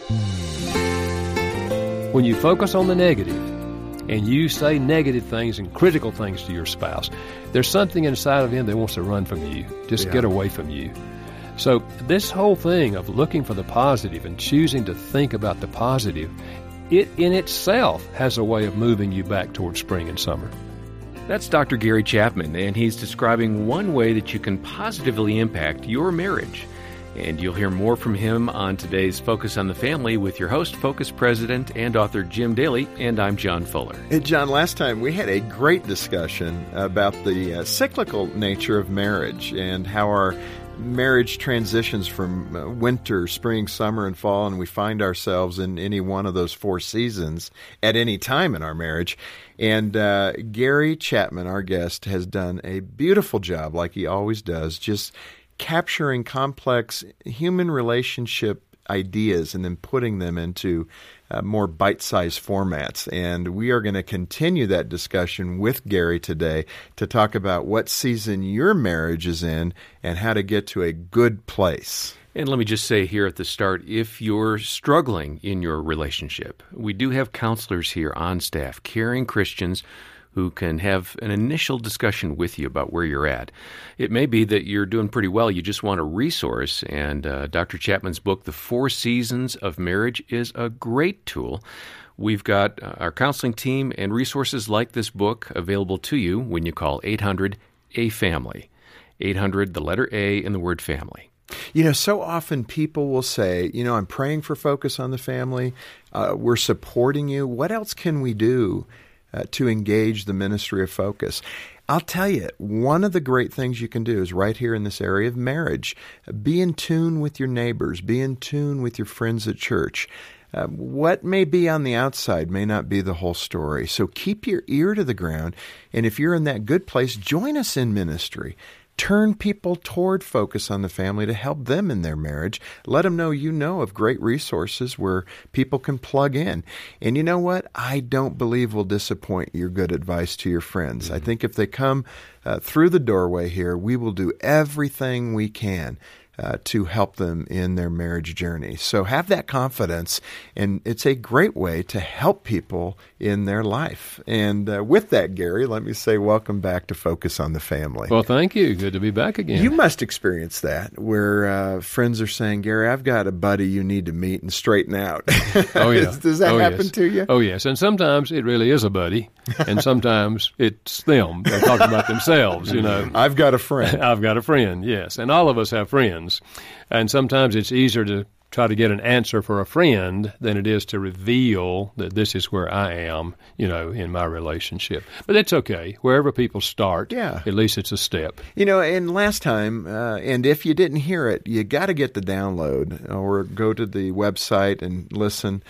When you focus on the negative and you say negative things and critical things to your spouse, there's something inside of him that wants to run from you, just get away from you. So this whole thing of looking for the positive and choosing to think about the positive, it in itself has a way of moving you back towards spring and summer. That's Dr. Gary Chapman, and he's describing one way that you can positively impact your marriage. And you'll hear more from him on today's Focus on the Family with your host, Focus President and author Jim Daly, and I'm John Fuller. Hey, John, last time we had a great discussion about the cyclical nature of marriage and how our marriage transitions from winter, spring, summer, and fall, and we find ourselves in any one of those four seasons at any time in our marriage. And Gary Chapman, our guest, has done a beautiful job, like he always does, just capturing complex human relationship ideas and then putting them into more bite-sized formats. And we are going to continue that discussion with Gary today to talk about what season your marriage is in and how to get to a good place. And let me just say here at the start, if you're struggling in your relationship, we do have counselors here on staff, caring Christians who can have an initial discussion with you about where you're at. It may be that you're doing pretty well, you just want a resource, and Dr. Chapman's book, The 4 Seasons of Marriage, is a great tool. We've got our counseling team and resources like this book available to you when you call 800-A-FAMILY. 800, the letter A, and the word family. You know, so often people will say, you know, I'm praying for Focus on the Family. We're supporting you. What else can we do to engage the ministry of Focus? I'll tell you, one of the great things you can do is right here in this area of marriage. Be in tune with your neighbors. Be in tune with your friends at church. What may be on the outside may not be the whole story. So keep your ear to the ground, and if you're in that good place, join us in ministry. Turn people toward Focus on the Family to help them in their marriage. Let them know you know of great resources where people can plug in. And you know what? I don't believe we'll disappoint your good advice to your friends. Mm-hmm. I think if they come through the doorway here, we will do everything we can to help them in their marriage journey. So have that confidence, and it's a great way to help people in their life. And with that, Gary, let me say welcome back to Focus on the Family. Well, thank you. Good to be back again. You must experience that, where friends are saying, Gary, I've got a buddy you need to meet and straighten out. Oh, yeah. Does that happen to you? Oh, yes. And sometimes it really is a buddy, and sometimes it's them. They're talking about themselves, you know. I've got a friend. I've got a friend, yes. And all of us have friends. And sometimes it's easier to try to get an answer for a friend than it is to reveal that this is where I am, you know, in my relationship. But it's okay. Wherever people start, at least it's a step. You know, and last time, and if you didn't hear it, you got to get the download or go to the website and listen.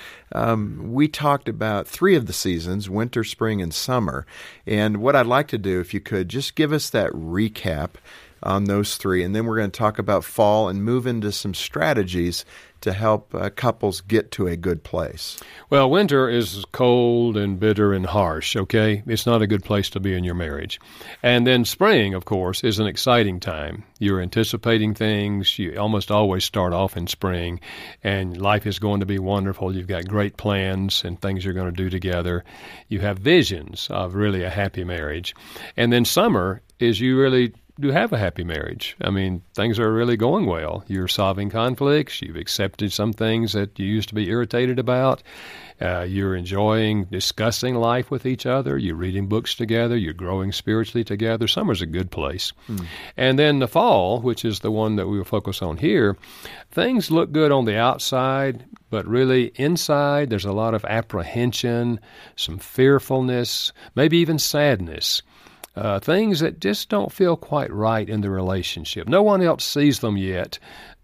We talked about 3 of the seasons, winter, spring, and summer. And what I'd like to do, if you could, just give us that recap on those 3, and then we're going to talk about fall and move into some strategies to help couples get to a good place. Well, winter is cold and bitter and harsh, okay? It's not a good place to be in your marriage. And then spring, of course, is an exciting time. You're anticipating things. You almost always start off in spring, and life is going to be wonderful. You've got great plans and things you're going to do together. You have visions of really a happy marriage. And then summer is you really do have a happy marriage. I mean, things are really going well. You're solving conflicts. You've accepted some things that you used to be irritated about. You're enjoying discussing life with each other. You're reading books together. You're growing spiritually together. Summer's a good place. And then the fall, which is the one that we will focus on here, things look good on the outside, but really inside there's a lot of apprehension, some fearfulness, maybe even sadness. Things that just don't feel quite right in the relationship. No one else sees them yet,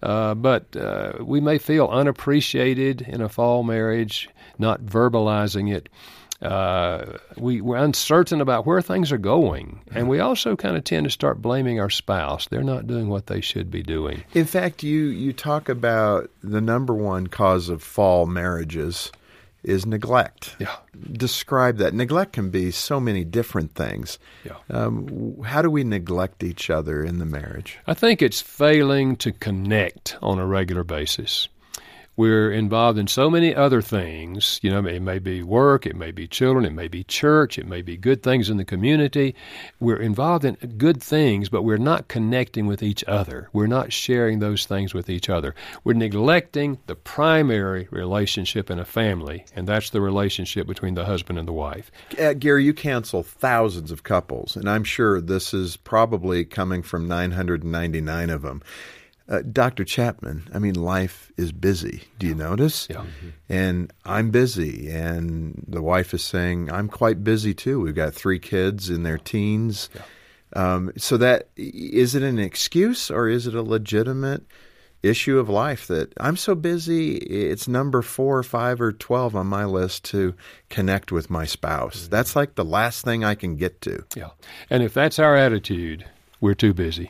but we may feel unappreciated in a fall marriage, not verbalizing it. We're uncertain about where things are going, and we also kind of tend to start blaming our spouse. They're not doing what they should be doing. In fact, you talk about the number one cause of fall marriages is neglect. Yeah. Describe that. Neglect can be so many different things. Yeah. How do we neglect each other in the marriage? I think it's failing to connect on a regular basis. We're involved in so many other things. You know, it may be work, it may be children, it may be church, it may be good things in the community. We're involved in good things, but we're not connecting with each other. We're not sharing those things with each other. We're neglecting the primary relationship in a family, and that's the relationship between the husband and the wife. Gary, you counsel thousands of couples, and I'm sure this is probably coming from 999 of them. Dr. Chapman, I mean, life is busy. Do you notice? Yeah. Mm-hmm. And I'm busy, and the wife is saying, I'm quite busy too. We've got 3 kids in their teens. Yeah. So that, is it an excuse or is it a legitimate issue of life that I'm so busy, it's number 4 or 5 or 12 on my list to connect with my spouse? Mm-hmm. That's like the last thing I can get to. Yeah. And if that's our attitude, we're too busy.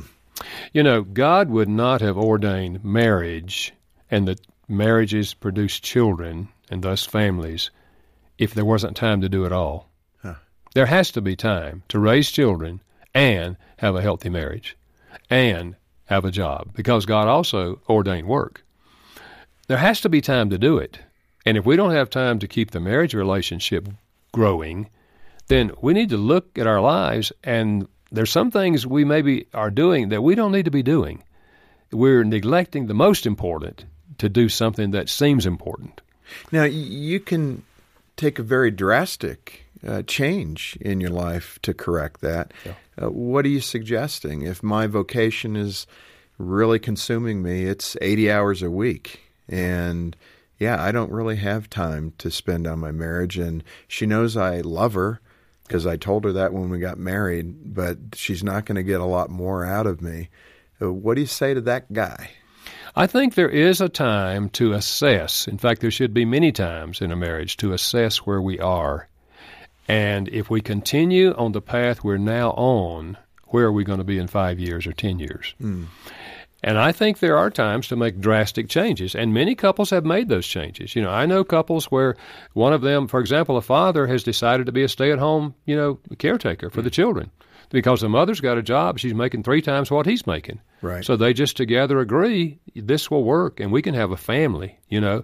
You know, God would not have ordained marriage and that marriages produce children and thus families if there wasn't time to do it all. Huh. There has to be time to raise children and have a healthy marriage and have a job, because God also ordained work. There has to be time to do it. And if we don't have time to keep the marriage relationship growing, then we need to look at our lives, and there's some things we maybe are doing that we don't need to be doing. We're neglecting the most important to do something that seems important. Now, you can take a very drastic change in your life to correct that. Yeah. What are you suggesting? If my vocation is really consuming me, it's 80 hours a week, and I don't really have time to spend on my marriage, and she knows I love her, because I told her that when we got married, but she's not going to get a lot more out of me. What do you say to that guy? I think there is a time to assess. In fact, there should be many times in a marriage to assess where we are. And if we continue on the path we're now on, where are we going to be in 5 years or 10 years? And I think there are times to make drastic changes, and many couples have made those changes. You know, I know couples where one of them, for example, a father has decided to be a stay-at-home, caretaker for the children because the mother's got a job. She's making 3 times what he's making. Right. So they just together agree this will work, and we can have a family, and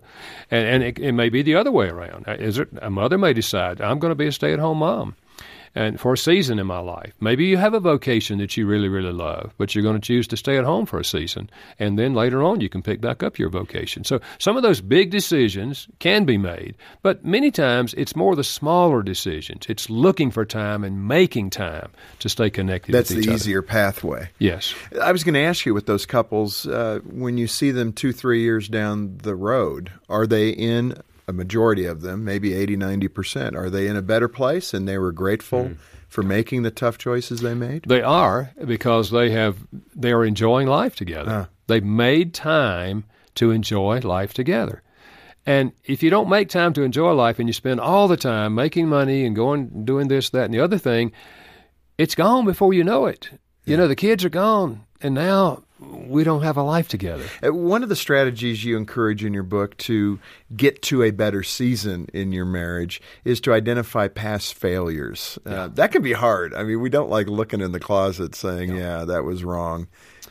it may be the other way around. A mother may decide, I'm going to be a stay-at-home mom. And for a season in my life. Maybe you have a vocation that you really, really love, but you're going to choose to stay at home for a season. And then later on, you can pick back up your vocation. So some of those big decisions can be made, but many times it's more the smaller decisions. It's looking for time and making time to stay connected with each other. That's the easier pathway. Yes. I was going to ask you with those couples, when you see them 2-3 years down the road, are they in a majority of them, maybe 80-90%, are they in a better place and they were grateful for making the tough choices they made? They are, because they are enjoying life together. They've made time to enjoy life together. And if you don't make time to enjoy life and you spend all the time making money and doing this, that, and the other thing, it's gone before you know it. Yeah. The kids are gone, and now we don't have a life together. One of the strategies you encourage in your book to get to a better season in your marriage is to identify past failures. That can be hard. I mean, we don't like looking in the closet saying, that was wrong.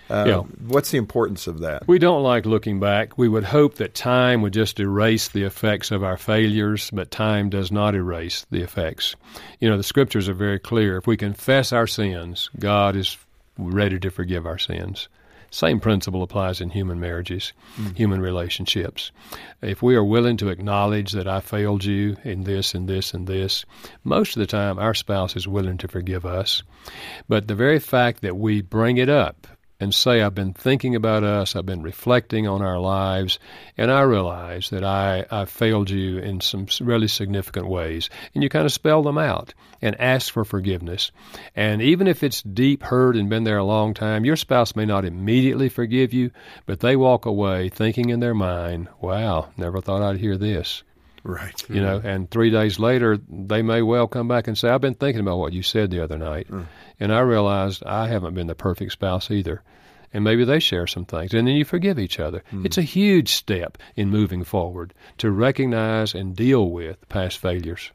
What's the importance of that? We don't like looking back. We would hope that time would just erase the effects of our failures, but time does not erase the effects. The Scriptures are very clear. If we confess our sins, God is ready to forgive our sins. Same principle applies in human marriages, human relationships. If we are willing to acknowledge that I failed you in this and this and this, most of the time our spouse is willing to forgive us. But the very fact that we bring it up and say, I've been thinking about us, I've been reflecting on our lives, and I realize that I failed you in some really significant ways. And you kind of spell them out and ask for forgiveness. And even if it's deep hurt and been there a long time, your spouse may not immediately forgive you, but they walk away thinking in their mind, wow, never thought I'd hear this. Right. And 3 days later, they may well come back and say, I've been thinking about what you said the other night, and I realized I haven't been the perfect spouse either. And maybe they share some things, and then you forgive each other. It's a huge step in moving forward to recognize and deal with past failures.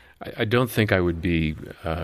I don't think I would be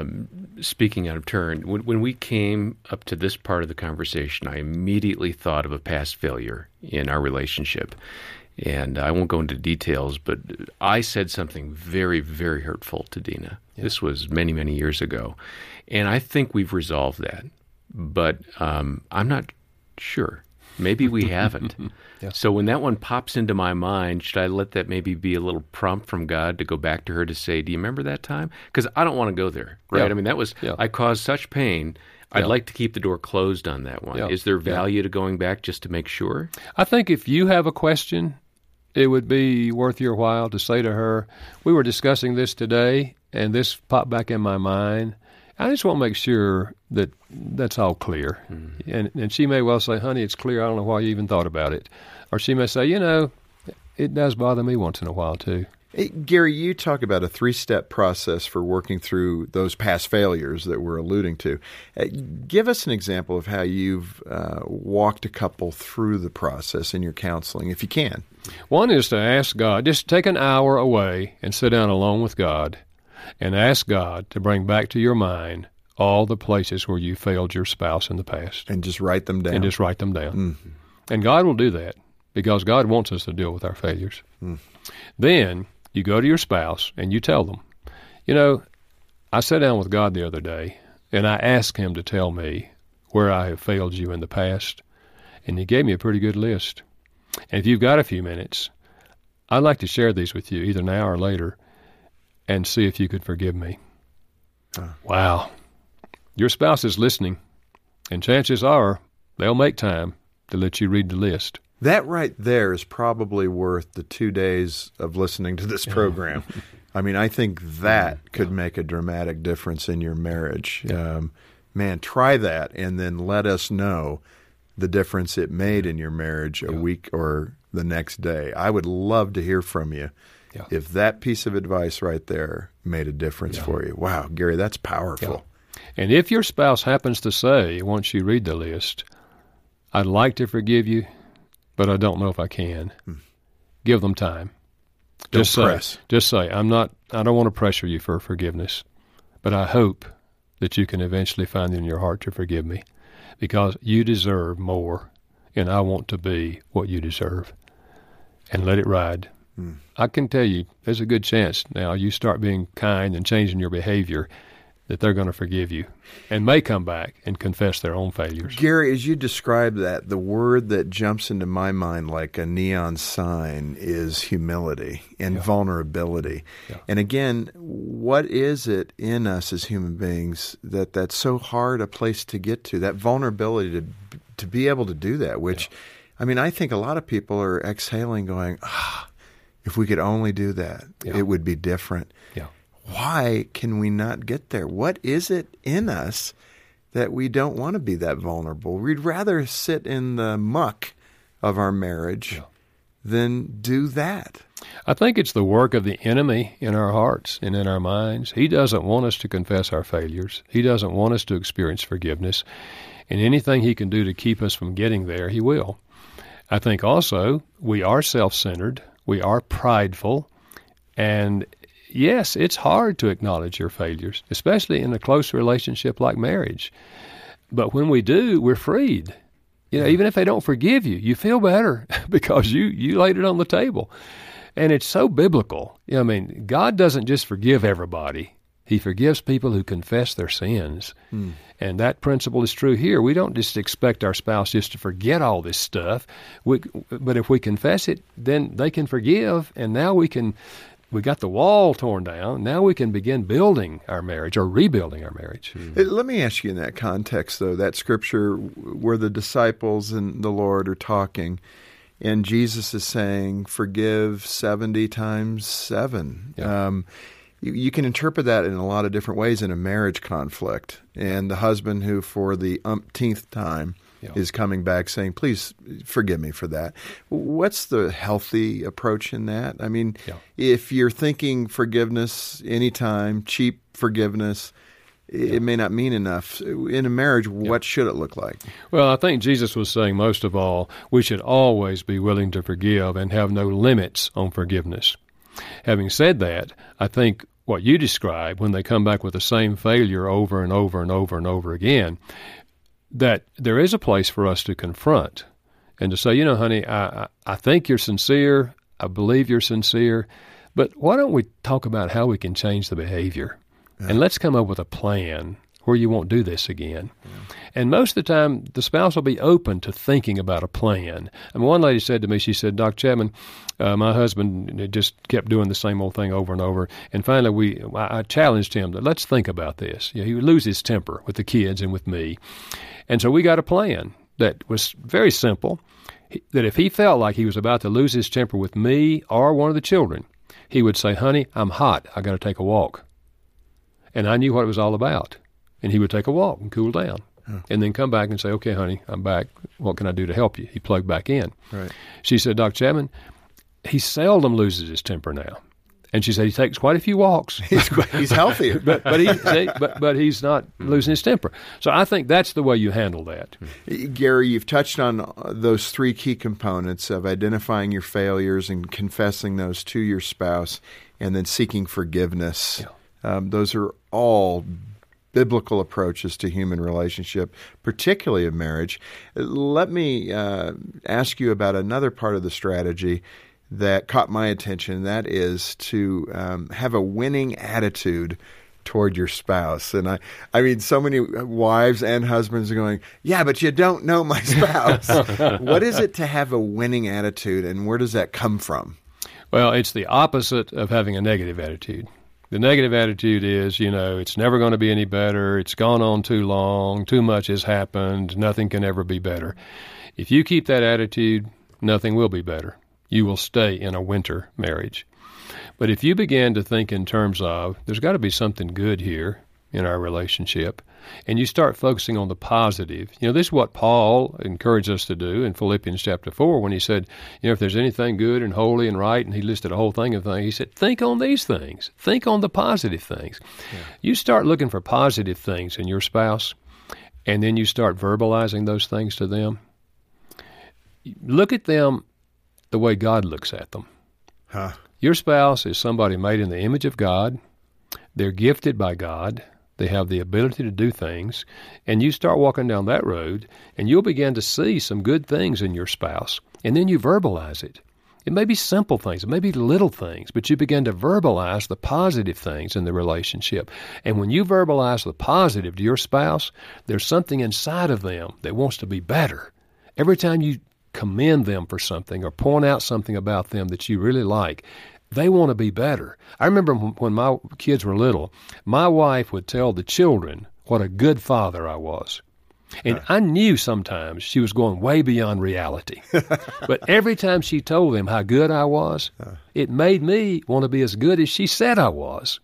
speaking out of turn. When we came up to this part of the conversation, I immediately thought of a past failure in our relationship. And I won't go into details, but I said something very, very hurtful to Dina. Yeah. This was many, many years ago. And I think we've resolved that. But I'm not sure. Maybe we haven't. Yeah. So when that one pops into my mind, should I let that maybe be a little prompt from God to go back to her to say, do you remember that time? Because I don't want to go there, right? Yeah. I mean, that was, I caused such pain. I'd like to keep the door closed on that one. Yeah. Is there value to going back just to make sure? I think if you have a question, it would be worth your while to say to her, we were discussing this today, and this popped back in my mind. I just want to make sure that that's all clear. Mm-hmm. And she may well say, honey, it's clear. I don't know why you even thought about it. Or she may say, it does bother me once in a while, too. Hey, Gary, you talk about a 3-step process for working through those past failures that we're alluding to. Give us an example of how you've walked a couple through the process in your counseling, if you can. One is to ask God, just take an hour away and sit down alone with God and ask God to bring back to your mind all the places where you failed your spouse in the past. And just write them down. Mm-hmm. And God will do that because God wants us to deal with our failures. Then you go to your spouse and you tell them, I sat down with God the other day and I asked him to tell me where I have failed you in the past, and he gave me a pretty good list. And if you've got a few minutes, I'd like to share these with you either now or later and see if you could forgive me. Wow. Your spouse is listening, and chances are they'll make time to let you read the list. That right there is probably worth the 2 days of listening to this program. I mean, I think that could make a dramatic difference in your marriage. Man, try that and then let us know the difference it made in your marriage a week or the next day. I would love to hear from you if that piece of advice right there made a difference for you. Wow, Gary, that's powerful. And if your spouse happens to say, once you read the list, I'd like to forgive you, but I don't know if I can, give them time. Just say, I don't want to pressure you for forgiveness, but I hope that you can eventually find in your heart to forgive me because you deserve more, and I want to be what you deserve. And let it ride. I can tell you, there's a good chance now you start being kind and changing your behavior that they're going to forgive you and may come back and confess their own failures. Gary, as you describe that, the word that jumps into my mind like a neon sign is humility and vulnerability. And again, what is it in us as human beings that's so hard a place to get to, that vulnerability to be able to do that, which, I mean, I think a lot of people are exhaling going, if we could only do that, it would be different. Why can we not get there? What is it in us that we don't want to be that vulnerable? We'd rather sit in the muck of our marriage than do that. I think it's the work of the enemy in our hearts and in our minds. He doesn't want us to confess our failures. He doesn't want us to experience forgiveness. And anything he can do to keep us from getting there, he will. I think also we are self-centered. We are prideful. And yes, it's hard to acknowledge your failures, especially in a close relationship like marriage. But when we do, we're freed. Even if they don't forgive you, you feel better because you laid it on the table. And it's so biblical. I mean, God doesn't just forgive everybody. He forgives people who confess their sins. And that principle is true here. We don't just expect our spouse just to forget all this stuff. But if we confess it, then they can forgive, and now we got the wall torn down. Now we can begin building our marriage or rebuilding our marriage. Let me ask you in that context, though, that scripture where the disciples and the Lord are talking, and Jesus is saying, forgive 70 times 7. You can interpret that in a lot of different ways in a marriage conflict. And the husband who, for the umpteenth time, is coming back saying, please forgive me for that. What's the healthy approach in that? I mean, if you're thinking forgiveness anytime, cheap forgiveness, it may not mean enough. In a marriage, what should it look like? Well, I think Jesus was saying, most of all, we should always be willing to forgive and have no limits on forgiveness. Having said that, I think what you describe, when they come back with the same failure over and over and over and over again, that there is a place for us to confront and to say, honey, I think you're sincere. I believe you're sincere. But why don't we talk about how we can change the behavior? Yeah. And let's come up with a plan where you won't do this again. Yeah. And most of the time, the spouse will be open to thinking about a plan. And one lady said to me, she said, Dr. Chapman, my husband just kept doing the same old thing over and over. And finally, I challenged him that let's think about this. He would lose his temper with the kids and with me. And so we got a plan that was very simple, that if he felt like he was about to lose his temper with me or one of the children, he would say, honey, I'm hot. I got to take a walk. And I knew what it was all about. And he would take a walk and cool down. And then come back and say, okay, honey, I'm back. What can I do to help you? He plugged back in. Right. She said, Dr. Chapman, he seldom loses his temper now. And she said he takes quite a few walks. He's healthier. but he's not losing his temper. So I think that's the way you handle that. Gary, you've touched on those three key components of identifying your failures and confessing those to your spouse and then seeking forgiveness. Yeah. Those are all biblical approaches to human relationship, particularly of marriage. Let me ask you about another part of the strategy that caught my attention. That is to have a winning attitude toward your spouse. And I mean, so many wives and husbands are going, yeah, but you don't know my spouse. What is it to have a winning attitude, and where does that come from? Well, it's the opposite of having a negative attitude. The negative attitude is, it's never going to be any better. It's gone on too long. Too much has happened. Nothing can ever be better. If you keep that attitude, nothing will be better. You will stay in a winter marriage. But if you begin to think in terms of, there's got to be something good here in our relationship, and you start focusing on the positive. This is what Paul encouraged us to do in Philippians chapter 4 when he said, if there's anything good and holy and right, and he listed a whole thing of things, he said, think on these things. Think on the positive things. Yeah. You start looking for positive things in your spouse, and then you start verbalizing those things to them. Look at them the way God looks at them. Huh. Your spouse is somebody made in the image of God. They're gifted by God. They have the ability to do things. And you start walking down that road, and you'll begin to see some good things in your spouse. And then you verbalize it. It may be simple things. It may be little things. But you begin to verbalize the positive things in the relationship. And when you verbalize the positive to your spouse, there's something inside of them that wants to be better. Every time you commend them for something or point out something about them that you really like, they want to be better. I remember when my kids were little, my wife would tell the children what a good father I was. And I knew sometimes she was going way beyond reality. But every time she told them how good I was, it made me want to be as good as she said I was,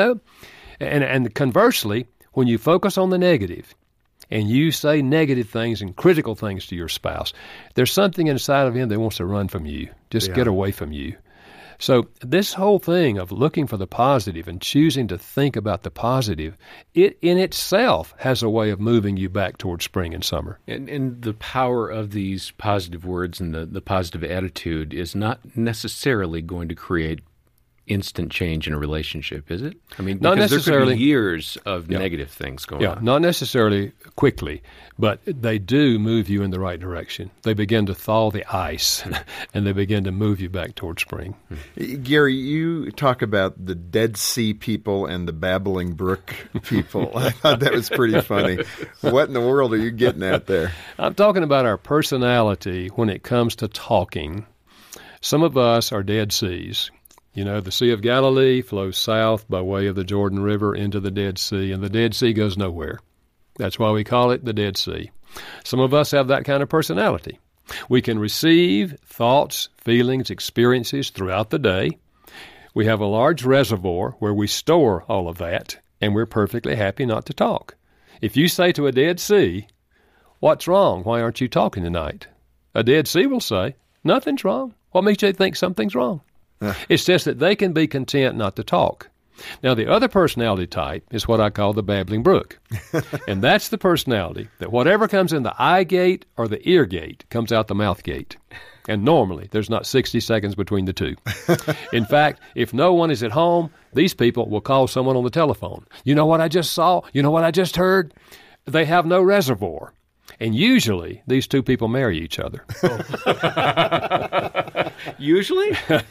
And conversely, when you focus on the negative, and you say negative things and critical things to your spouse, there's something inside of him that wants to run from you, just get away from you. So this whole thing of looking for the positive and choosing to think about the positive, it in itself has a way of moving you back towards spring and summer. And the power of these positive words and the positive attitude is not necessarily going to create instant change in a relationship, is it? I mean, not necessarily. There could be years of negative things going on. Not necessarily quickly, but they do move you in the right direction. They begin to thaw the ice, and they begin to move you back towards spring. Gary, you talk about the Dead Sea people and the Babbling Brook people. I thought that was pretty funny. What in the world are you getting at there? I'm talking about our personality when it comes to talking. Some of us are Dead Seas. The Sea of Galilee flows south by way of the Jordan River into the Dead Sea, and the Dead Sea goes nowhere. That's why we call it the Dead Sea. Some of us have that kind of personality. We can receive thoughts, feelings, experiences throughout the day. We have a large reservoir where we store all of that, and we're perfectly happy not to talk. If you say to a Dead Sea, "What's wrong? Why aren't you talking tonight?" A Dead Sea will say, "Nothing's wrong. What makes you think something's wrong?" It's just that they can be content not to talk. Now, the other personality type is what I call the Babbling Brook. And that's the personality that whatever comes in the eye gate or the ear gate comes out the mouth gate. And normally, there's not 60 seconds between the two. In fact, if no one is at home, these people will call someone on the telephone. You know what I just saw? You know what I just heard? They have no reservoir. And usually, these two people marry each other. Usually?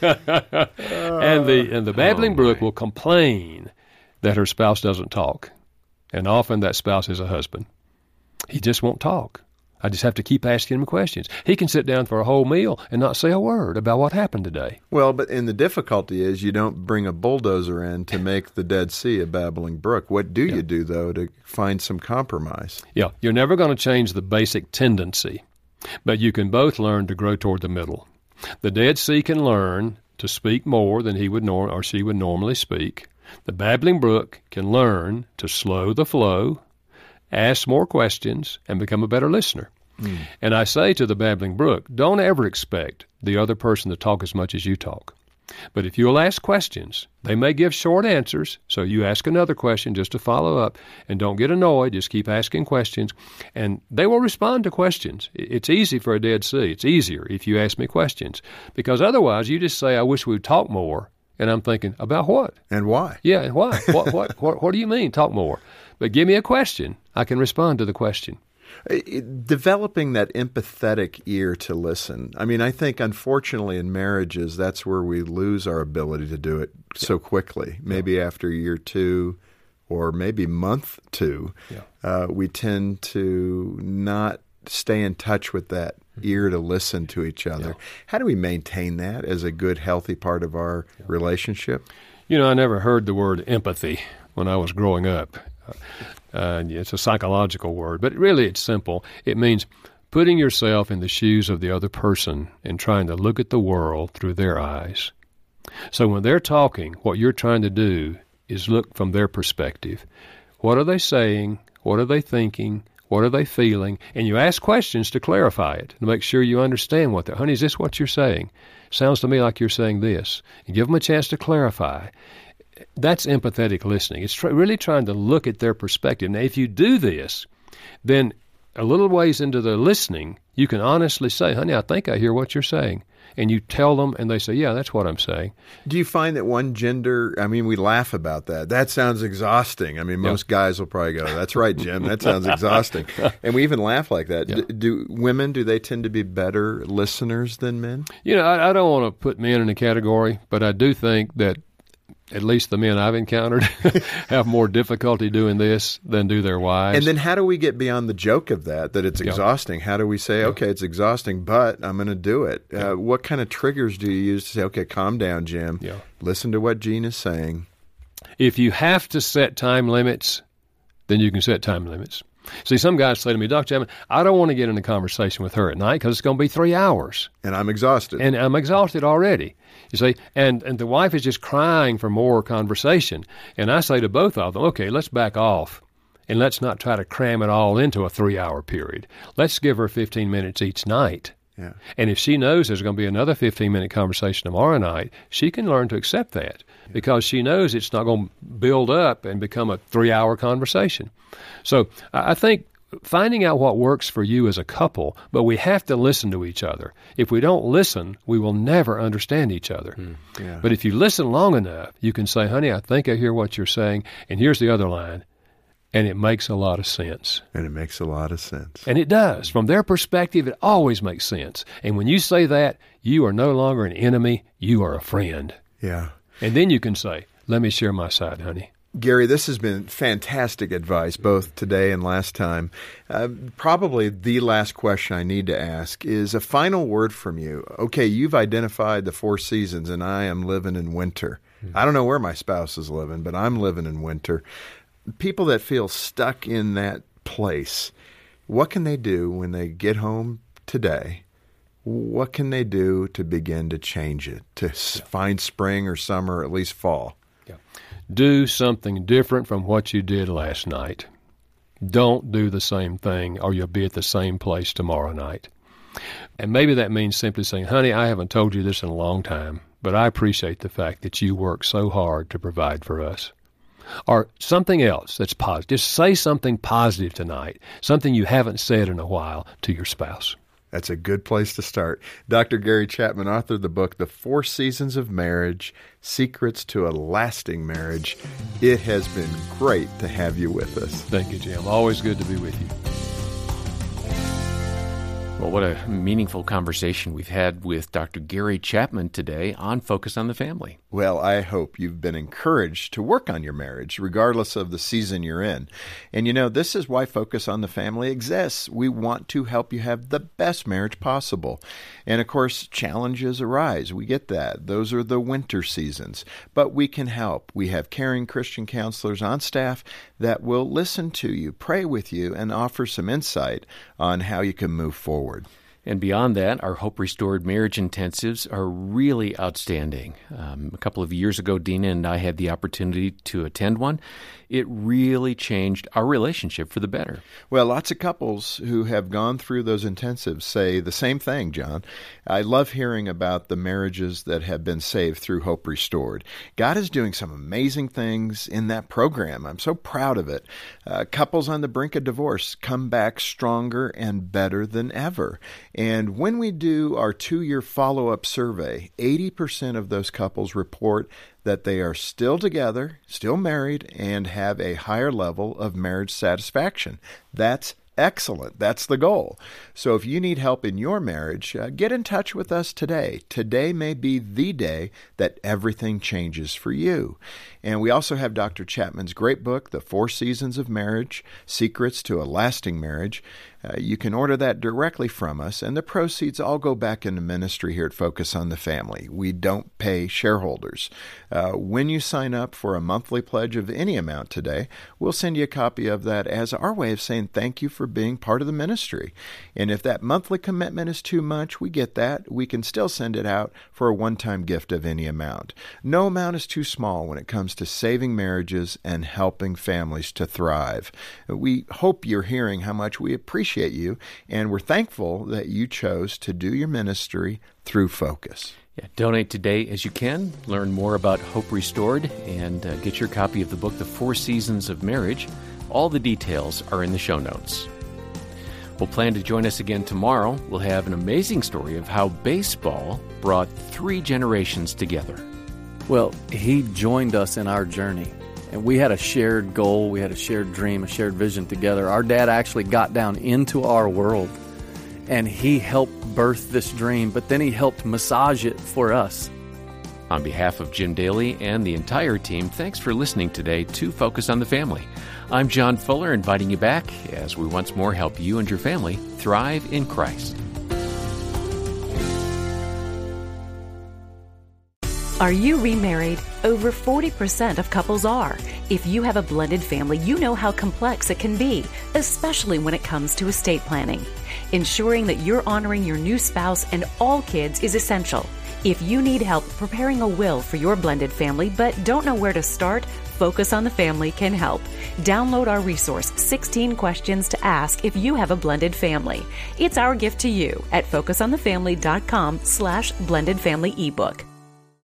And the babbling brook will complain that her spouse doesn't talk. And often that spouse is a husband. He just won't talk. I just have to keep asking him questions. He can sit down for a whole meal and not say a word about what happened today. Well, but the difficulty is you don't bring a bulldozer in to make the Dead Sea a babbling brook. What do you do, though, to find some compromise? Yeah, you're never going to change the basic tendency, but you can both learn to grow toward the middle. The Dead Sea can learn to speak more than he would or she would normally speak. The babbling brook can learn to slow the flow, ask more questions, and become a better listener. And I say to the babbling brook, don't ever expect the other person to talk as much as you talk. But if you'll ask questions, they may give short answers, so you ask another question just to follow up, and don't get annoyed, just keep asking questions, and they will respond to questions. It's easy for a Dead Sea. It's easier if you ask me questions, because otherwise you just say, I wish we'd talk more, and I'm thinking, about what? And why? Yeah, and why? What do you mean, talk more? But give me a question. I can respond to the question. Developing that empathetic ear to listen. I mean, I think, unfortunately, in marriages, that's where we lose our ability to do it so quickly. Maybe after year 2 or maybe month 2, we tend to not stay in touch with that ear to listen to each other. Yeah. How do we maintain that as a good, healthy part of our relationship? You know, I never heard the word empathy when I was growing up. It's a psychological word, but really it's simple. It means putting yourself in the shoes of the other person and trying to look at the world through their eyes. So when they're talking, what you're trying to do is look from their perspective. What are they saying? What are they thinking? What are they feeling? And you ask questions to clarify it, to make sure you understand what they're, honey, is this what you're saying? Sounds to me like you're saying this. And give them a chance to clarify. That's empathetic listening. It's really trying to look at their perspective. Now, if you do this, then a little ways into the listening, you can honestly say, honey, I think I hear what you're saying. And you tell them, and they say, yeah, that's what I'm saying. Do you find that one gender, I mean, we laugh about that. That sounds exhausting. I mean, most guys will probably go, that's right, Jim, that sounds exhausting. And we even laugh like that. Yeah. Do women, do they tend to be better listeners than men? You know, I don't want to put men in a category, but I do think that at least the men I've encountered have more difficulty doing this than do their wives. And then how do we get beyond the joke of that it's exhausting? How do we say, okay, it's exhausting, but I'm going to do it? What kind of triggers do you use to say, okay, calm down, Jim. Listen to what Jean is saying. If you have to set time limits, then you can set time limits. See, some guys say to me, Dr. Chapman, I don't want to get in a conversation with her at night because it's going to be 3 hours. And I'm exhausted. And I'm exhausted already. You see, and the wife is just crying for more conversation. And I say to both of them, okay, let's back off and let's not try to cram it all into a 3-hour period. Let's give her 15 minutes each night. Yeah. And if she knows there's going to be another 15-minute conversation tomorrow night, she can learn to accept that because she knows it's not going to build up and become a 3-hour conversation. So I think finding out what works for you as a couple, but we have to listen to each other. If we don't listen, we will never understand each other. Yeah. But if you listen long enough, you can say, honey, I think I hear what you're saying, and here's the other line. And it makes a lot of sense. And it makes a lot of sense. And it does. From their perspective, it always makes sense. And when you say that, you are no longer an enemy, you are a friend. Yeah. And then you can say, let me share my side, honey. Gary, this has been fantastic advice, both today and last time. Probably the last question I need to ask is a final word from you. Okay, you've identified the 4 seasons, and I am living in winter. I don't know where my spouse is living, but I'm living in winter. People that feel stuck in that place, what can they do when they get home today? What can they do to begin to change it, to find spring or summer, or at least fall? Do something different from what you did last night. Don't do the same thing or you'll be at the same place tomorrow night. And maybe that means simply saying, honey, I haven't told you this in a long time, but I appreciate the fact that you work so hard to provide for us. Or something else that's positive. Just say something positive tonight, something you haven't said in a while to your spouse. That's a good place to start. Dr. Gary Chapman authored the book, The 4 Seasons of Marriage, Secrets to a Lasting Marriage. It has been great to have you with us. Thank you, Jim. Always good to be with you. Well, what a meaningful conversation we've had with Dr. Gary Chapman today on Focus on the Family. Well, I hope you've been encouraged to work on your marriage, regardless of the season you're in. And this is why Focus on the Family exists. We want to help you have the best marriage possible. And of course, challenges arise. We get that. Those are the winter seasons. But we can help. We have caring Christian counselors on staff that will listen to you, pray with you, and offer some insight on how you can move forward. And beyond that, our Hope Restored Marriage Intensives are really outstanding. A couple of years ago, Dina and I had the opportunity to attend one. It really changed our relationship for the better. Well, lots of couples who have gone through those intensives say the same thing, John. I love hearing about the marriages that have been saved through Hope Restored. God is doing some amazing things in that program. I'm so proud of it. Couples on the brink of divorce come back stronger and better than ever. And when we do our 2-year follow-up survey, 80% of those couples report that they are still together, still married, and have a higher level of marriage satisfaction. That's excellent. That's the goal. So if you need help in your marriage, get in touch with us today. Today may be the day that everything changes for you. And we also have Dr. Chapman's great book, The 4 Seasons of Marriage, Secrets to a Lasting Marriage. You can order that directly from us, and the proceeds all go back into ministry here at Focus on the Family. We don't pay shareholders. When you sign up for a monthly pledge of any amount today, we'll send you a copy of that as our way of saying thank you for being part of the ministry. And if that monthly commitment is too much, we get that. We can still send it out for a one-time gift of any amount. No amount is too small when it comes to saving marriages and helping families to thrive. We hope you're hearing how much we appreciate you, and we're thankful that you chose to do your ministry through Focus. Yeah, donate today as you can. Learn more about Hope Restored and get your copy of the book, The 4 Seasons of Marriage. All the details are in the show notes. We'll plan to join us again tomorrow. We'll have an amazing story of how baseball brought 3 generations together. Well, he joined us in our journey. And we had a shared goal, we had a shared dream, a shared vision together. Our dad actually got down into our world, and he helped birth this dream, but then he helped massage it for us. On behalf of Jim Daly and the entire team, thanks for listening today to Focus on the Family. I'm John Fuller, inviting you back as we once more help you and your family thrive in Christ. Are you remarried? Over 40% of couples are. If you have a blended family, you know how complex it can be, especially when it comes to estate planning. Ensuring that you're honoring your new spouse and all kids is essential. If you need help preparing a will for your blended family but don't know where to start, Focus on the Family can help. Download our resource, 16 Questions to Ask If You Have a Blended Family. It's our gift to you at focusonthefamily.com/blended family ebook.